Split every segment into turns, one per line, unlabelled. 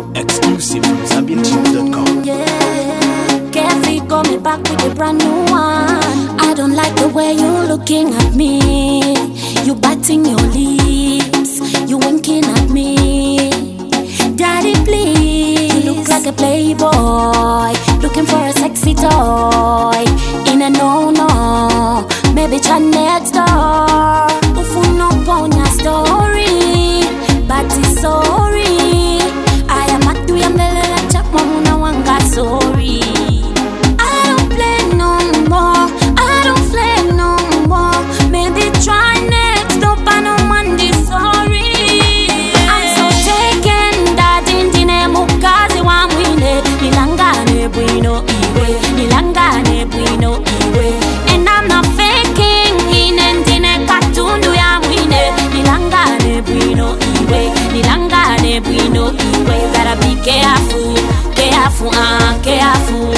Exclusive from ZambianTunes.com.
Yeah, Carefree got me back with a brand new one. I don't like the way you're looking at me. You biting your lips, you winking at me. Daddy, please. You look like a playboy, looking for a sexy toy. In a no-no, maybe try next door. Ufuno ponya story, but it's sorry. I am at you, I'm the chap, mamuna wanga sorry. I don't play no more, I don't play no more. Maybe try next door, but no man sorry. I'm so taken that indine mukazi wa mwine. Nilangane bwino iwe, nilangane bwino iwe. And I'm not faking, inendine katundu ya mwine. Nilangane bwino iwe, nilangane bwino iwe. Gotta be careful, careful, careful.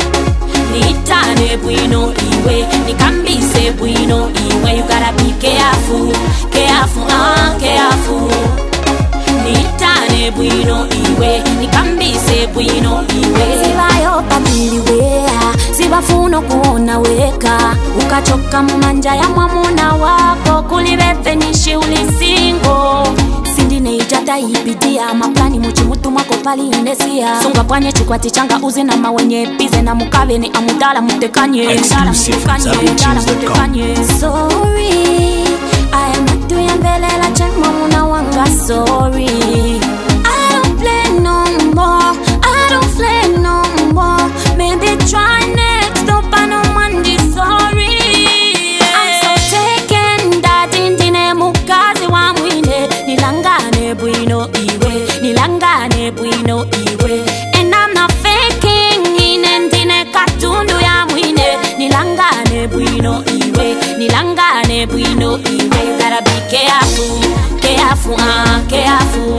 Nitane bwino iwe, nikambise bwino iwe. You gotta be careful, careful, careful. Nitane bwino iwe, nikambise bwino iwe. Sibayo pamiliwea, sibafuno kuona weka. Ukachoka mumanja ya mwamuna wako, kulibete nishi ulisingo. Sindine ijata ibidia, maplani muchimutu mwako pali indesia. Songa pwanye chikwati changa uzi na mawenye pize na mukabe ni amudala mutekanye.
Exclusive from ZambianTunes.com.
Sorry, I am not doing belela check mamuna wanga sorry. I don't play no more, I don't play no more. Maybe try next door, but no man sorry. I'm so taken that indine mukazi wa mwine. Nilangane bwino iwe, nilangane bwino iwe. And I'm not faking, inendine katundu ya mwine. Nilangane bwino iwe, nilangane bwino iwe. Gotta be careful, careful, careful.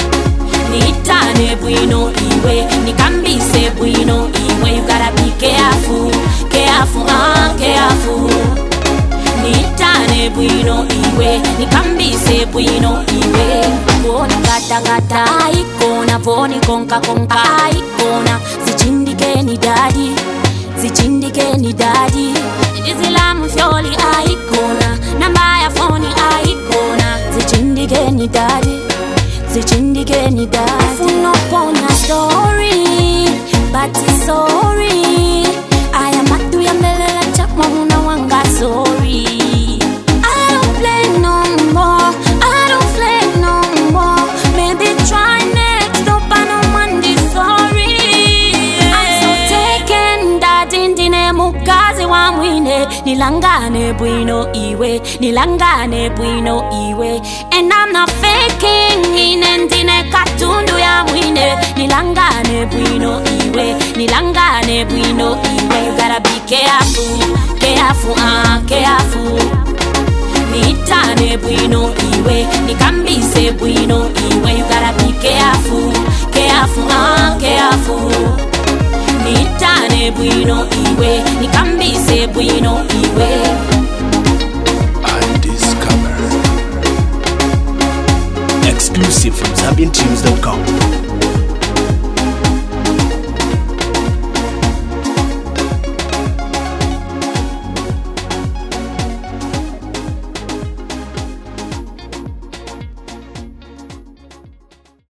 Nitane bwino iwe, nikambise bwino iwe. You gotta be careful, careful, careful. Nitane bwino iwe, nikambise bwino iwe. Voni gata gata, aikona. Voni konka konka, aikona. Zichindike ni daddy, zichindike ni daddy. Izilamu fyoli aikona, namba ya phone aikona. Zichindike ni daddy, zichindike ni daddy. Funo pona story, but it's sorry. I am at you, melela chap mamuna wanga sorry. I don't play no more, I don't play no more. Maybe try next door, but no man sorry. I'm so taken that indine mukazi wa mwine. Nilangane bwino iwe, nilangane bwino iwe. And I'm not faking, inendine katundu ya mwine. Nilangane bwino iwe, nilangane bwino iwe. You gotta be careful, careful, careful. Nitane bwino iwe, nikambise bwino iwe. You gotta be careful, careful, careful. Nitane bwino iwe, nikambise bwino iwe.
Undiscovered. Exclusive from ZambianTunes.com.